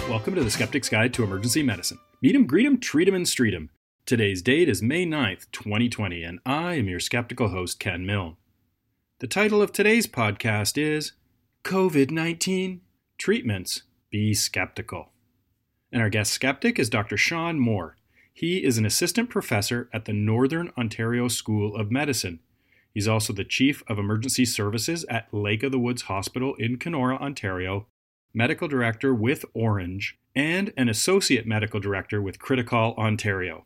Welcome to the Skeptic's Guide to Emergency Medicine. Meet 'em, greet 'em, treat 'em, and street 'em. Today's date is May 9th, 2020, and I am your skeptical host, Ken Milne. The title of today's podcast is COVID-19 Treatments, Be Skeptical. And our guest skeptic is Dr. Sean Moore. He is an assistant professor at the Northern Ontario School of Medicine. He's also the Chief of Emergency Services at Lake of the Woods Hospital in Kenora, Ontario, Medical Director with Orange, and an Associate Medical Director with Criticall Ontario.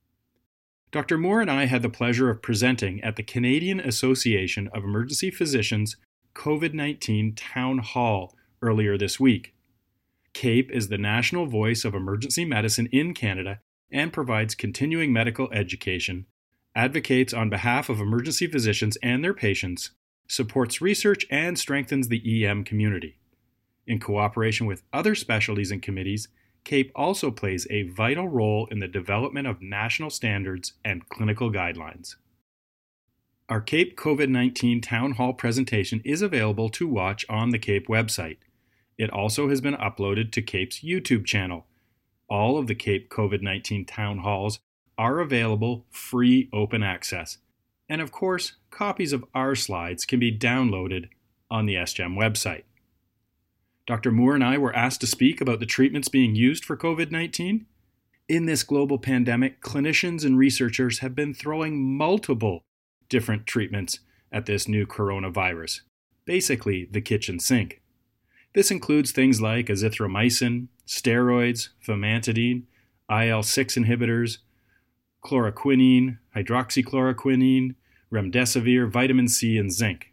Dr. Moore and I had the pleasure of presenting at the Canadian Association of Emergency Physicians COVID-19 Town Hall earlier this week. CAPE is the national voice of emergency medicine in Canada and provides continuing medical education, advocates on behalf of emergency physicians and their patients, supports research, and strengthens the EM community. In cooperation with other specialties and committees, CAPE also plays a vital role in the development of national standards and clinical guidelines. Our CAPE COVID-19 Town Hall presentation is available to watch on the CAPE website. It also has been uploaded to CAPE's YouTube channel. All of the CAPE COVID-19 Town Halls are available free open access. And of course, copies of our slides can be downloaded on the SGEM website. Dr. Moore and I were asked to speak about the treatments being used for COVID-19. In this global pandemic, clinicians and researchers have been throwing multiple different treatments at this new coronavirus, basically the kitchen sink. This includes things like azithromycin, steroids, famotidine, IL-6 inhibitors, chloroquine, hydroxychloroquine, remdesivir, vitamin C, and zinc.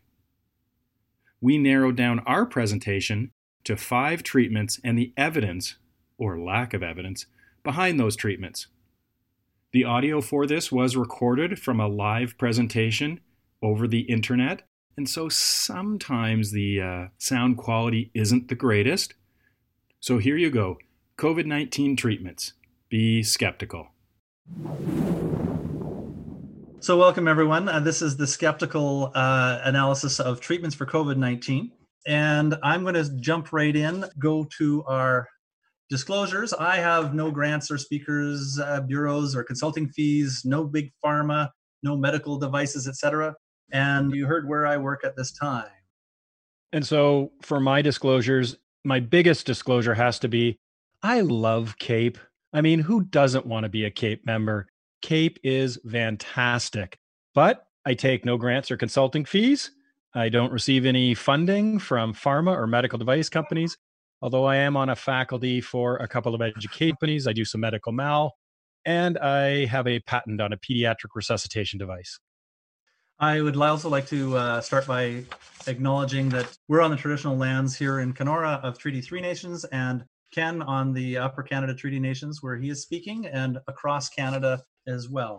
We narrowed down our presentation to 5 treatments and the evidence, or lack of evidence, behind those treatments. The audio for this was recorded from a live presentation over the internet, and so sometimes the sound quality isn't the greatest. So here you go. COVID-19 treatments. Be skeptical. So welcome, everyone. This is the skeptical analysis of treatments for COVID-19. And I'm going to jump right in, go to our disclosures. I have no grants or speakers, bureaus or consulting fees, no big pharma, no medical devices, etc. And you heard where I work at this time. And so for my disclosures, my biggest disclosure has to be, I love CAPE. I mean, who doesn't want to be a CAPE member? CAPE is fantastic, but I take no grants or consulting fees. I don't receive any funding from pharma or medical device companies, although I am on a faculty for a couple of education companies. I do some medical mal, and I have a patent on a pediatric resuscitation device. I would also like to start by acknowledging that we're on the traditional lands here in Kenora of Treaty 3 Nations, and Ken on the Upper Canada Treaty Nations, where he is speaking, and across Canada as well.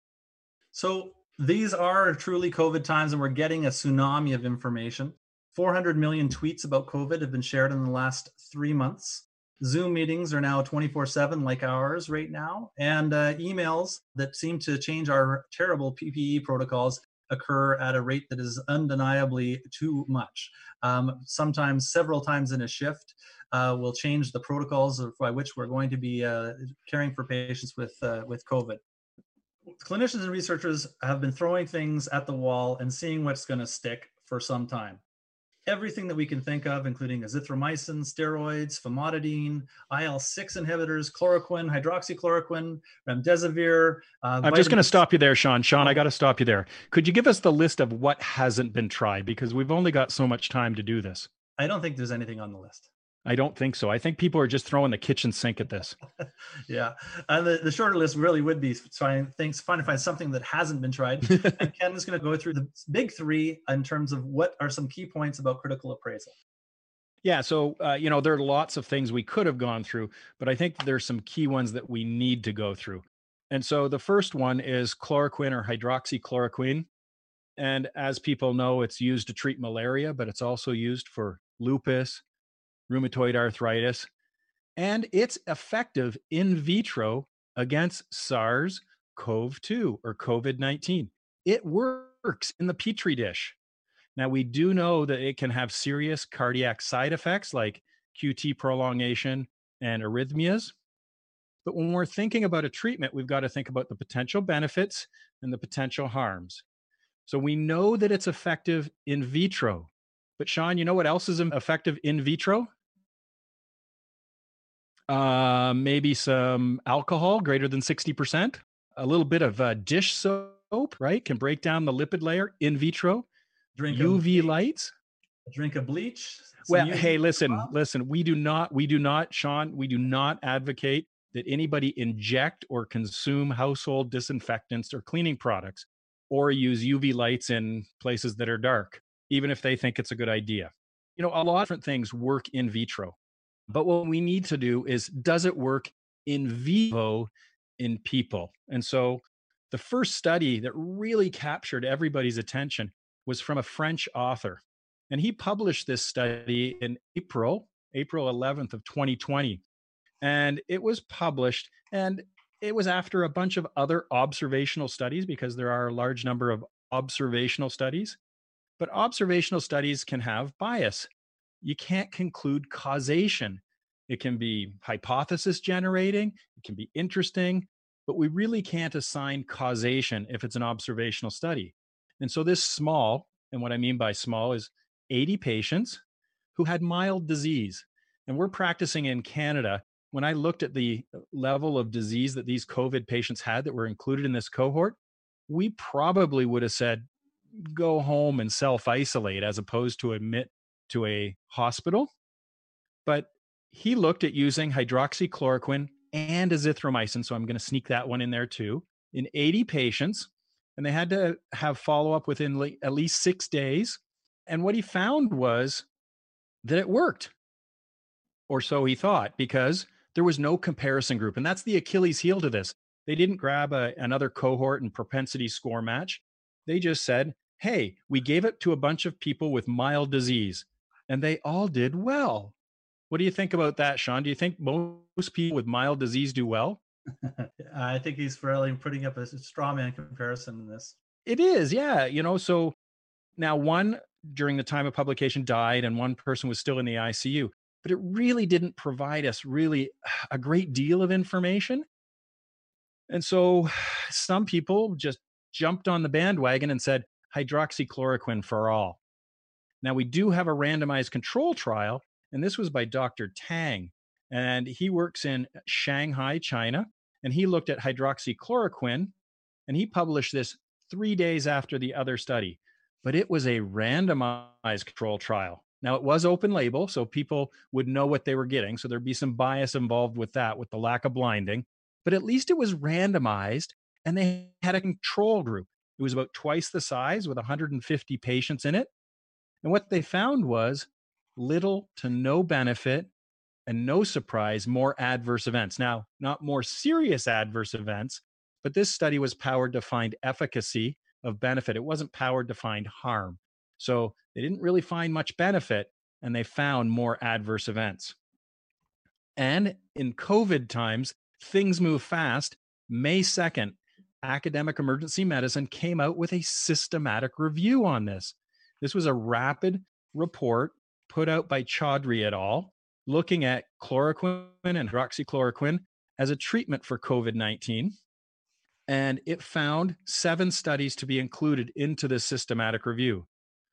So these are truly COVID times, and we're getting a tsunami of information. 400 million tweets about COVID have been shared in the last 3 months. Zoom meetings are now 24/7 like ours right now, and emails that seem to change our terrible PPE protocols occur at a rate that is undeniably too much. Sometimes several times in a shift, we'll change the protocols by which we're going to be caring for patients with COVID. Clinicians and researchers have been throwing things at the wall and seeing what's going to stick for some time. Everything that we can think of, including azithromycin, steroids, famotidine, IL-6 inhibitors, chloroquine, hydroxychloroquine, remdesivir. I'm just going to stop you there, Sean. I got to stop you there. Could you give us the list of what hasn't been tried? Because we've only got so much time to do this. I don't think there's anything on the list. I don't think so. I think people are just throwing the kitchen sink at this. Yeah. And the shorter list really would be trying to find something that hasn't been tried. And Ken is going to go through the big 3 in terms of what are some key points about critical appraisal. Yeah. So, there are lots of things we could have gone through, but I think there's some key ones that we need to go through. And so the first one is chloroquine or hydroxychloroquine. And as people know, it's used to treat malaria, but it's also used for lupus, rheumatoid arthritis, and it's effective in vitro against SARS-CoV-2 or COVID-19. It works in the Petri dish. Now, we do know that it can have serious cardiac side effects like QT prolongation, and arrhythmias. But when we're thinking about a treatment, we've got to think about the potential benefits and the potential harms. So we know that it's effective in vitro. But Sean, you know what else is effective in vitro? Maybe some alcohol greater than 60%. A little bit of dish soap, right? Can break down the lipid layer in vitro. Drink UV lights. A drink of bleach. Well, hey, listen. We do not, Sean, we do not advocate that anybody inject or consume household disinfectants or cleaning products or use UV lights in places that are dark, even if they think it's a good idea. You know, a lot of different things work in vitro. But what we need to do is, does it work in vivo in people? And so the first study that really captured everybody's attention was from a French author. And he published this study in April 11th of 2020. And it was published, and it was after a bunch of other observational studies, because there are a large number of observational studies. But observational studies can have bias. You can't conclude causation. It can be hypothesis generating, it can be interesting, but we really can't assign causation if it's an observational study. And so this small, and what I mean by small is 80 patients who had mild disease. And we're practicing in Canada. When I looked at the level of disease that these COVID patients had that were included in this cohort, we probably would have said, go home and self-isolate as opposed to admit to a hospital. But he looked at using hydroxychloroquine and azithromycin, so I'm going to sneak that one in there too, in 80 patients, and they had to have follow-up within at least 6 days. And what he found was that it worked, or so he thought, because there was no comparison group. And that's the Achilles heel to this. They didn't grab another cohort and propensity score match. They just said, hey, we gave it to a bunch of people with mild disease, and they all did well. What do you think about that, Sean? Do you think most people with mild disease do well? I think he's fairly putting up a straw man comparison in this. It is, yeah. You know, so now one during the time of publication died and one person was still in the ICU, but it really didn't provide us really a great deal of information. And so some people just jumped on the bandwagon and said hydroxychloroquine for all. Now we do have a randomized control trial, and this was by Dr. Tang, and he works in Shanghai, China, and he looked at hydroxychloroquine, and he published this 3 days after the other study, but it was a randomized control trial. Now it was open label, so people would know what they were getting, so there'd be some bias involved with that, with the lack of blinding, but at least it was randomized, and they had a control group. It was about twice the size with 150 patients in it. And what they found was little to no benefit, and no surprise, more adverse events. Now, not more serious adverse events, but this study was powered to find efficacy of benefit. It wasn't powered to find harm. So they didn't really find much benefit, and they found more adverse events. And in COVID times, things move fast. May 2nd, Academic Emergency Medicine came out with a systematic review on this. This was a rapid report put out by Chaudhry et al., looking at chloroquine and hydroxychloroquine as a treatment for COVID-19. And it found 7 studies to be included into this systematic review.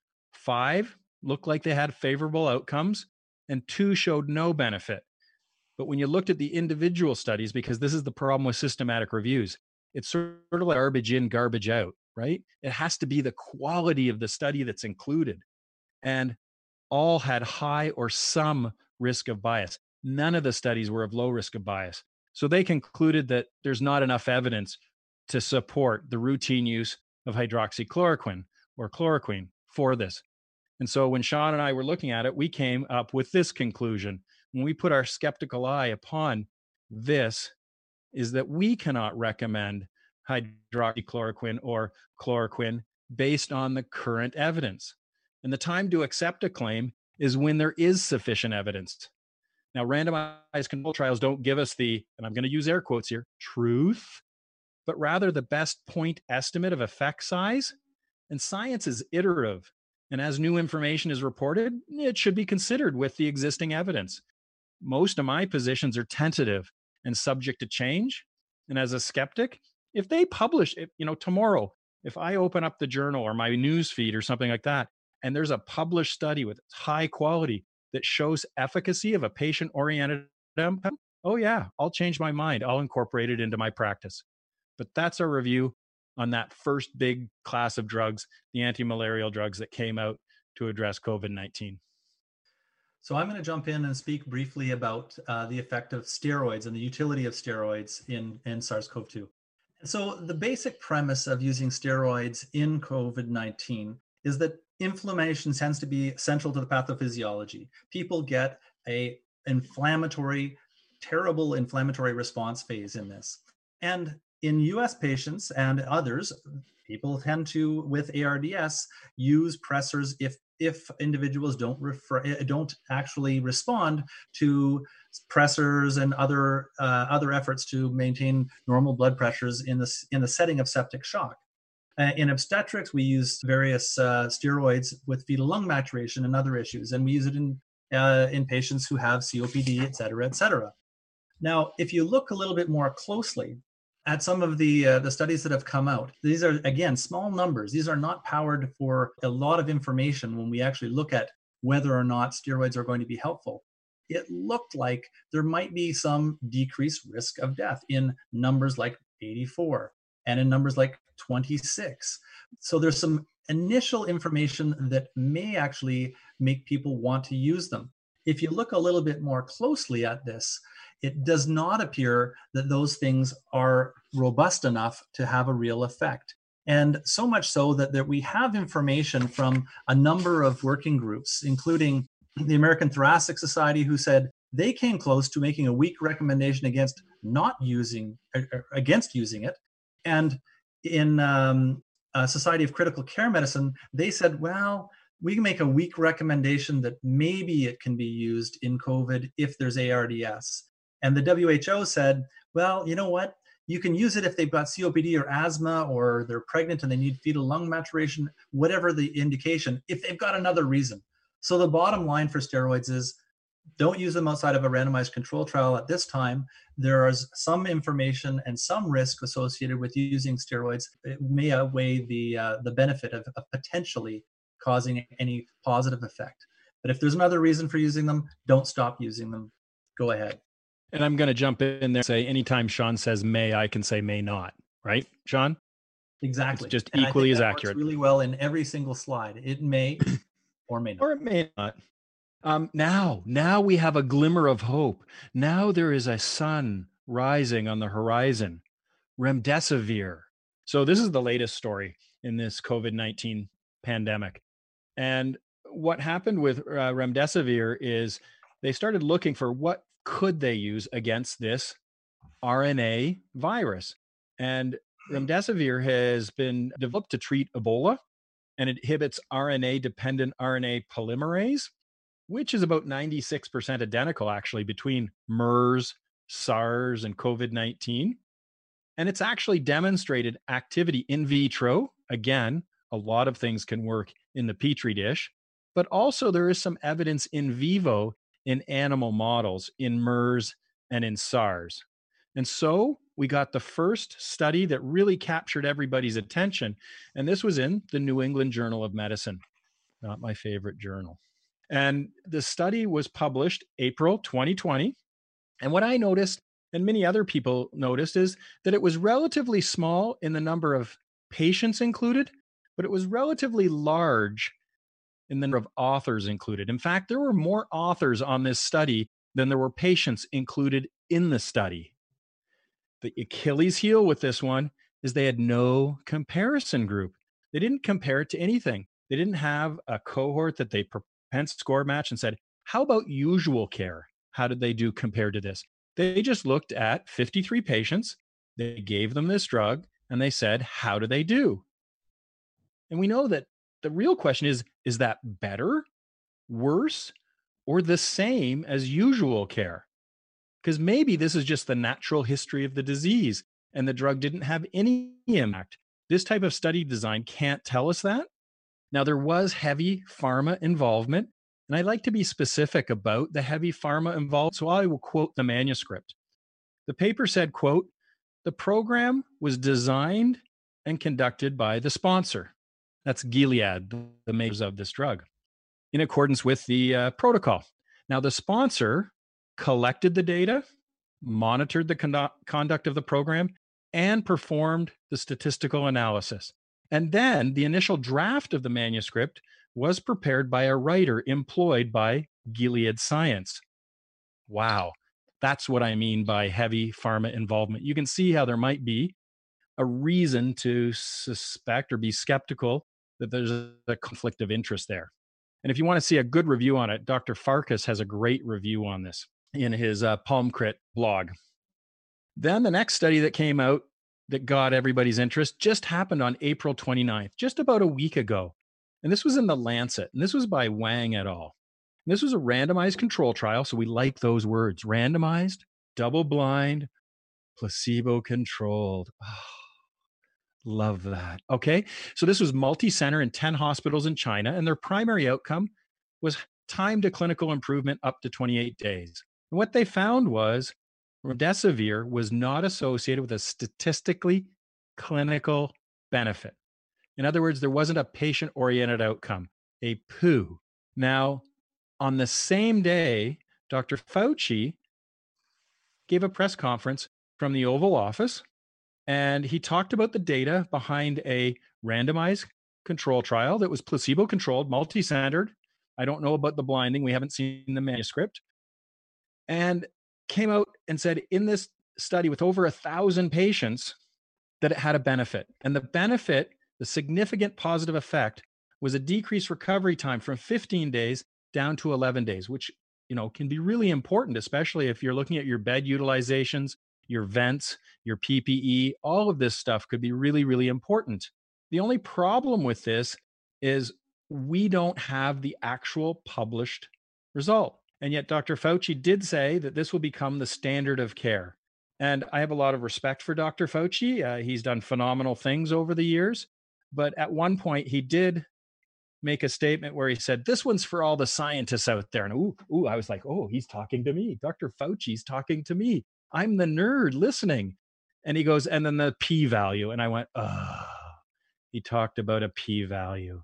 5 looked like they had favorable outcomes, and 2 showed no benefit. But when you looked at the individual studies, because this is the problem with systematic reviews, it's sort of like garbage in, garbage out, right? It has to be the quality of the study that's included. And all had high or some risk of bias. None of the studies were of low risk of bias. So they concluded that there's not enough evidence to support the routine use of hydroxychloroquine or chloroquine for this. And so when Sean and I were looking at it, we came up with this conclusion. When we put our skeptical eye upon this, is that we cannot recommend hydroxychloroquine or chloroquine based on the current evidence. And the time to accept a claim is when there is sufficient evidence. Now, randomized control trials don't give us the, and I'm going to use air quotes here, truth, but rather the best point estimate of effect size. And science is iterative. And as new information is reported, it should be considered with the existing evidence. most of my positions are tentative and subject to change. And as a skeptic, if they publish it, tomorrow, if I open up the journal or my news feed or something like that, and there's a published study with high quality that shows efficacy of a patient-oriented outcome, oh yeah, I'll change my mind. I'll incorporate it into my practice. But that's a review on that first big class of drugs, the anti-malarial drugs that came out to address COVID-19. So I'm going to jump in and speak briefly about the effect of steroids and the utility of steroids in SARS-CoV-2. So the basic premise of using steroids in COVID-19 is that inflammation tends to be central to the pathophysiology. People get a terrible inflammatory response phase in this. And in US patients and others, people tend to, with ARDS, use pressors if individuals don't actually respond to pressors and other efforts to maintain normal blood pressures in the setting of septic shock. In obstetrics, we use various steroids with fetal lung maturation and other issues, and we use it in patients who have COPD, et cetera, et cetera. Now, if you look a little bit more closely at some of the studies that have come out, these are, again, small numbers. These are not powered for a lot of information when we actually look at whether or not steroids are going to be helpful. It looked like there might be some decreased risk of death in numbers like 84 and in numbers like 26. So there's some initial information that may actually make people want to use them. If you look a little bit more closely at this, it does not appear that those things are robust enough to have a real effect. And so much so that we have information from a number of working groups, including the American Thoracic Society, who said they came close to making a weak recommendation against using it. And in Society of Critical Care Medicine, they said, well, we can make a weak recommendation that maybe it can be used in COVID if there's ARDS. And the WHO said, well, you know what? You can use it if they've got COPD or asthma, or they're pregnant and they need fetal lung maturation, whatever the indication, if they've got another reason. So the bottom line for steroids is don't use them outside of a randomized control trial at this time. There is some information and some risk associated with using steroids. It may outweigh the benefit of potentially causing any positive effect. But if there's another reason for using them, don't stop using them. Go ahead. And I'm going to jump in there and say, anytime Sean says may, I can say may not, right, Sean? Exactly. It's just and equally as works accurate. Really well in every single slide. It may or may not. Or it may not. Now we have a glimmer of hope. Now there is a sun rising on the horizon. Remdesivir. So this is the latest story in this COVID-19 pandemic. And what happened with remdesivir is they started looking for what could they use against this RNA virus. And remdesivir has been developed to treat Ebola, and it inhibits RNA-dependent RNA polymerase, which is about 96% identical, actually, between MERS, SARS, and COVID-19. And it's actually demonstrated activity in vitro. Again, a lot of things can work in the Petri dish, but also there is some evidence in vivo in animal models, in MERS and in SARS. And so we got the first study that really captured everybody's attention. And this was in the New England Journal of Medicine, not my favorite journal. And the study was published April 2020. And what I noticed, and many other people noticed, is that it was relatively small in the number of patients included, but it was relatively large in the number of authors included. In fact, there were more authors on this study than there were patients included in the study. The Achilles heel with this one is they had no comparison group. They didn't compare it to anything. They didn't have a cohort that they propensity score match and said, how about usual care? How did they do compared to this? They just looked at 53 patients. They gave them this drug and they said, how do they do? And we know that the real question is that better, worse, or the same as usual care? Because maybe this is just the natural history of the disease and the drug didn't have any impact. This type of study design can't tell us that. Now, there was heavy pharma involvement. And I like to be specific about the heavy pharma involved, so I will quote the manuscript. The paper said, quote, "The program was designed and conducted by the sponsor." That's Gilead, the makers of this drug, in accordance with the protocol. Now, the sponsor collected the data, monitored the conduct of the program, and performed the statistical analysis. And then the initial draft of the manuscript was prepared by a writer employed by Gilead Science. Wow, that's what I mean by heavy pharma involvement. You can see how there might be a reason to suspect or be skeptical that there's a conflict of interest there. And if you want to see a good review on it, Dr. Farkas has a great review on this in his PalmCrit blog. Then the next study that came out that got everybody's interest just happened on April 29th, just about a week ago. And this was in the Lancet, and this was by Wang et al. And this was a randomized control trial, so we like those words, randomized, double-blind, placebo-controlled. Oh, love that. Okay, so this was multi-center in 10 hospitals in China, and their primary outcome was time to clinical improvement up to 28 days. And what they found was remdesivir was not associated with a statistically clinical benefit. In other words, there wasn't a patient-oriented outcome, a POO. Now, on the same day, Dr. Fauci gave a press conference from the Oval Office, and he talked about the data behind a randomized control trial that was placebo-controlled, multi-centered. I don't know about the blinding. We haven't seen the manuscript. And came out and said in this study with over 1,000 patients that it had a benefit. And the benefit, the significant positive effect, was a decreased recovery time from 15 days down to 11 days, which, can be really important, especially if you're looking at your bed utilizations, your vents, your PPE. All of this stuff could be really, really important. The only problem with this is we don't have the actual published result. And yet Dr. Fauci did say that this will become the standard of care. And I have a lot of respect for Dr. Fauci. He's done phenomenal things over the years. But at one point, he did make a statement where he said, "This one's for all the scientists out there." And I was like, oh, he's talking to me. Dr. Fauci's talking to me. I'm the nerd listening. And he goes, and then the p-value. And I went, he talked about a p-value.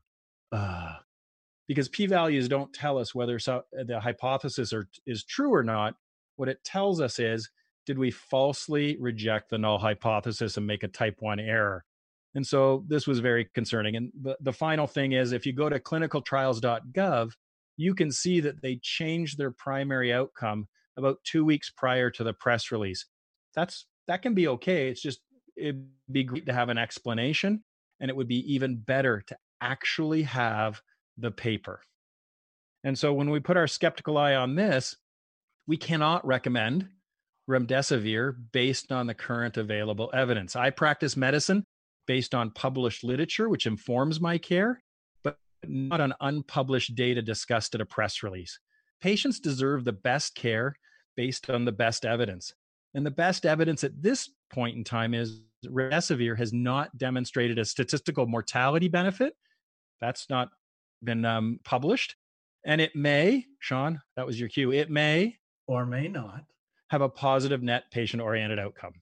Because p-values don't tell us whether the hypothesis is true or not. What it tells us is, did we falsely reject the null hypothesis and make a type 1 error? And so this was very concerning. And the final thing is, if you go to clinicaltrials.gov, you can see that they changed their primary outcome about 2 weeks prior to the press release. That can be okay. It'd be great to have an explanation, and it would be even better to actually have the paper. And so when we put our skeptical eye on this, we cannot recommend remdesivir based on the current available evidence. I practice medicine based on published literature, which informs my care, but not on unpublished data discussed at a press release. Patients deserve the best care based on the best evidence. And the best evidence at this point in time is remdesivir has not demonstrated a statistical mortality benefit. That's not been published. And it may, Sean, that was your cue, it may or may not have a positive net patient-oriented outcome.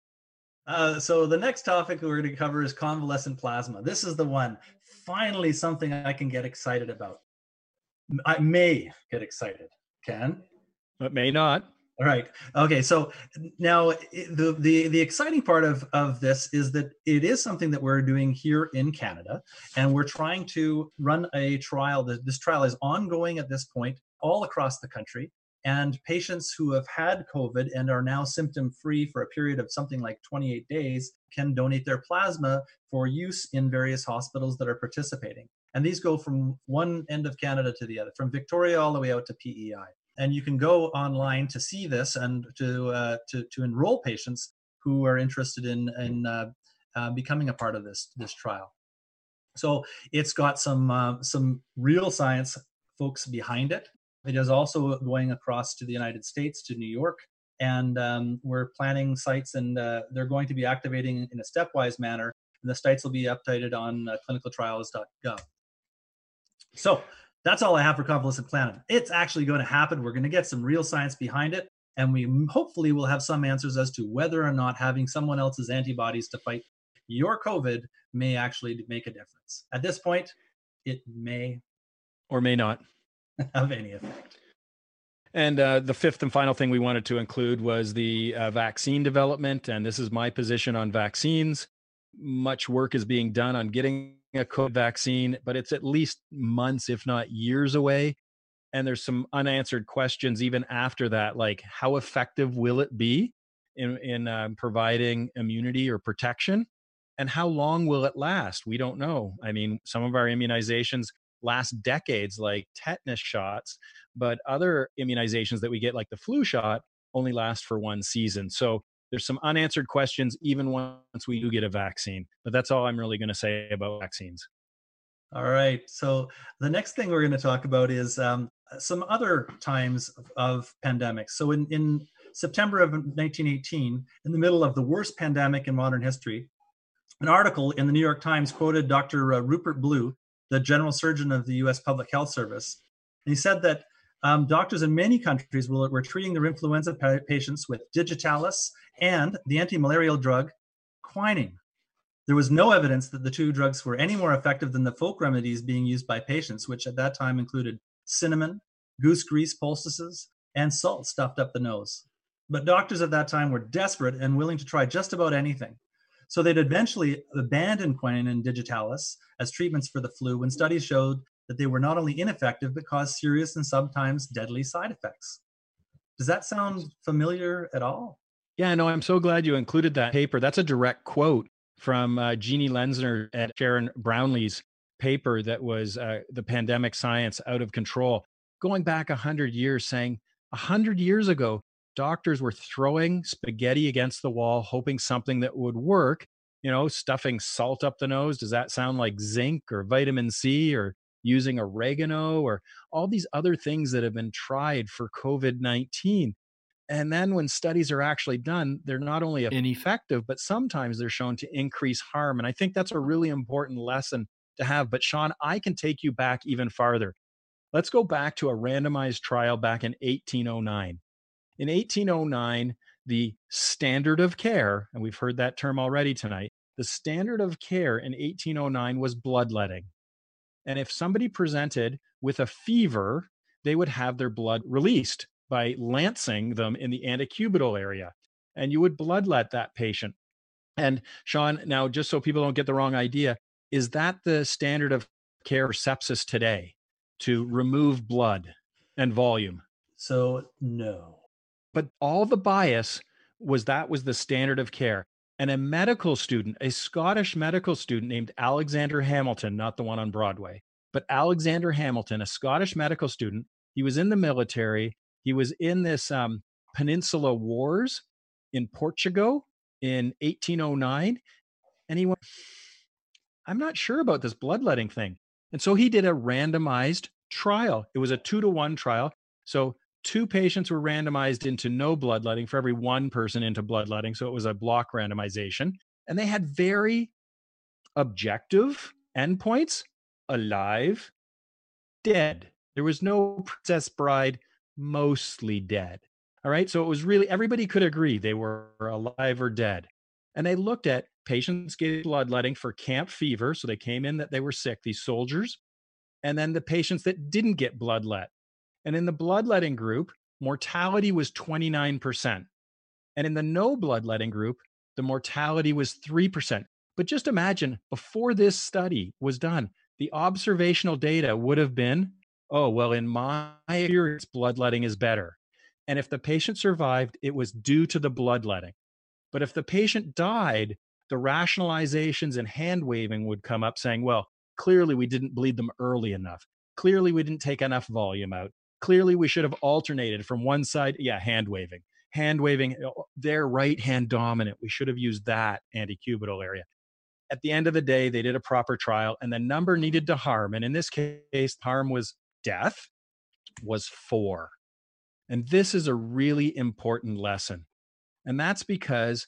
So the next topic we're going to cover is convalescent plasma. This is the one, finally something I can get excited about. I may get excited, Ken. But may not. All right. Okay. So now the exciting part of this is that it is something that we're doing here in Canada, and we're trying to run a trial. This trial is ongoing at this point all across the country, and patients who have had COVID and are now symptom-free for a period of something like 28 days can donate their plasma for use in various hospitals that are participating. And these go from one end of Canada to the other, from Victoria all the way out to PEI. And you can go online to see this and to enroll patients who are interested in becoming a part of this trial. So it's got some real science folks behind it. It is also going across to the United States, to New York, and we're planning sites, and they're going to be activating in a stepwise manner. And the sites will be updated on clinicaltrials.gov. So That's all I have for Convalescent Planet. It's actually going to happen. We're going to get some real science behind it, and we hopefully will have some answers as to whether or not having someone else's antibodies to fight your COVID may actually make a difference. At this point, it may or may not have any effect. And the fifth and final thing we wanted to include was the vaccine development. And this is my position on vaccines. Much work is being done on getting a COVID vaccine, but it's at least months, if not years away. And there's some unanswered questions even after that, like how effective will it be in providing immunity or protection? And how long will it last? We don't know. I mean, some of our immunizations last decades, like tetanus shots, but other immunizations that we get, like the flu shot, only last for one season. So there's some unanswered questions even once we do get a vaccine. But that's all I'm really going to say about vaccines. All right. So the next thing we're going to talk about is some other times of pandemics. So in September of 1918, in the middle of the worst pandemic in modern history, an article in the New York Times quoted Dr. Rupert Blue, the general surgeon of the U.S. Public Health Service. And he said that doctors in many countries were treating their influenza patients with digitalis and the anti-malarial drug quinine. There was no evidence that the two drugs were any more effective than the folk remedies being used by patients, which at that time included cinnamon, goose grease poultices, and salt stuffed up the nose. But doctors at that time were desperate and willing to try just about anything. So they'd eventually abandon quinine and digitalis as treatments for the flu when studies showed that they were not only ineffective, but caused serious and sometimes deadly side effects. Does that sound familiar at all? Yeah, no, I'm so glad you included that paper. That's a direct quote from Jeannie Lenzner and Sharon Brownlee's paper that was The Pandemic Science Out of Control, going back 100 years, saying 100 years ago, doctors were throwing spaghetti against the wall, hoping something that would work, stuffing salt up the nose. Does that sound like zinc or vitamin C, or using oregano, or all these other things that have been tried for COVID-19? And then when studies are actually done, they're not only ineffective, but sometimes they're shown to increase harm. And I think that's a really important lesson to have. But Sean, I can take you back even farther. Let's go back to a randomized trial back in 1809. In 1809, the standard of care, and we've heard that term already tonight, the standard of care in 1809 was bloodletting. And if somebody presented with a fever, they would have their blood released by lancing them in the antecubital area. And you would bloodlet that patient. And Sean, now just so people don't get the wrong idea, is that the standard of care for sepsis today, to remove blood and volume? So no. But all the bias was that was the standard of care. And a medical student, a Scottish medical student named Alexander Hamilton, not the one on Broadway, but Alexander Hamilton, a Scottish medical student, he was in the military. He was in this Peninsula Wars in Portugal in 1809. And he went, I'm not sure about this bloodletting thing. And so he did a randomized trial. It was a 2-to-1 trial. So 2 patients were randomized into no bloodletting for every 1 person into bloodletting. So it was a block randomization. And they had very objective endpoints: alive, dead. There was no Princess Bride, mostly dead. All right. So it was really, everybody could agree they were alive or dead. And they looked at patients getting bloodletting for camp fever. So they came in that they were sick, these soldiers, and then the patients that didn't get bloodlet. And in the bloodletting group, mortality was 29%. And in the no bloodletting group, the mortality was 3%. But just imagine, before this study was done, the observational data would have been, oh, well, in my experience, bloodletting is better. And if the patient survived, it was due to the bloodletting. But if the patient died, the rationalizations and hand waving would come up saying, well, clearly we didn't bleed them early enough. Clearly we didn't take enough volume out. Clearly we should have alternated from one side. Yeah, hand waving. Hand waving, they're right hand dominant. We should have used that antecubital area. At the end of the day, they did a proper trial, and the number needed to harm, and in this case, harm was death, was 4. And this is a really important lesson. And that's because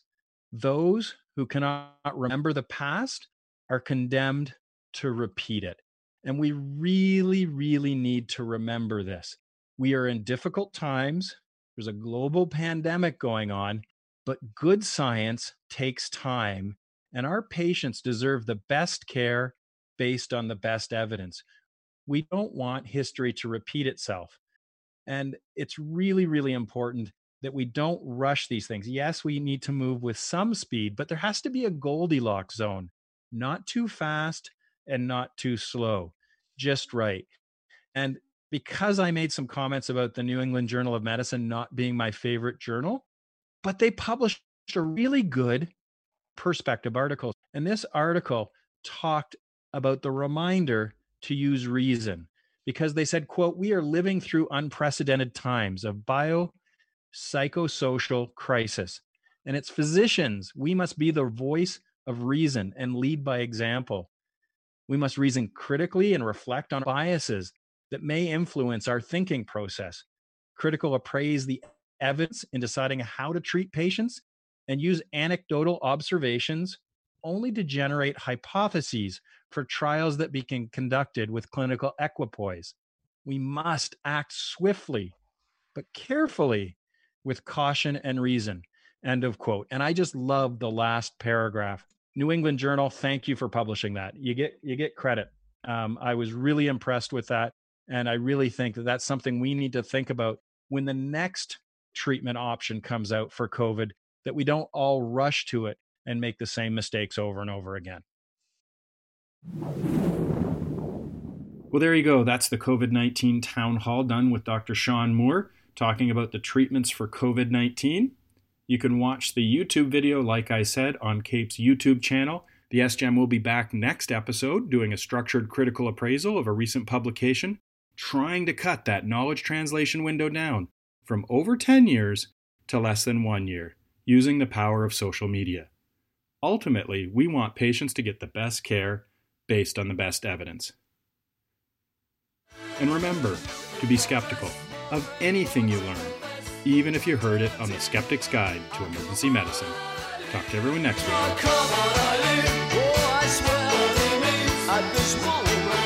those who cannot remember the past are condemned to repeat it. And we really, really need to remember this. We are in difficult times. There's a global pandemic going on, but good science takes time, and our patients deserve the best care based on the best evidence. We don't want history to repeat itself. And it's really, really important that we don't rush these things. Yes, we need to move with some speed, but there has to be a Goldilocks zone, not too fast and not too slow, just right. And because I made some comments about the New England Journal of Medicine not being my favorite journal, but they published a really good perspective article. And this article talked about the reminder to use reason, because they said, quote, "We are living through unprecedented times of biopsychosocial crisis. And it's physicians, we must be the voice of reason and lead by example. We must reason critically and reflect on biases that may influence our thinking process. Critical appraise the evidence in deciding how to treat patients and use anecdotal observations only to generate hypotheses for trials that be conducted with clinical equipoise. We must act swiftly, but carefully with caution and reason." End of quote. And I just love the last paragraph. New England Journal, thank you for publishing that. You get credit. I was really impressed with that. And I really think that that's something we need to think about when the next treatment option comes out for COVID, that we don't all rush to it and make the same mistakes over and over again. Well, there you go. That's the COVID-19 town hall done with Dr. Sean Moore talking about the treatments for COVID-19. You can watch the YouTube video, like I said, on CAPE's YouTube channel. The SGEM will be back next episode doing a structured critical appraisal of a recent publication, trying to cut that knowledge translation window down from over 10 years to less than 1 year, using the power of social media. Ultimately, we want patients to get the best care based on the best evidence. And remember to be skeptical of anything you learn, even if you heard it on the Skeptic's Guide to Emergency Medicine. Talk to everyone next week.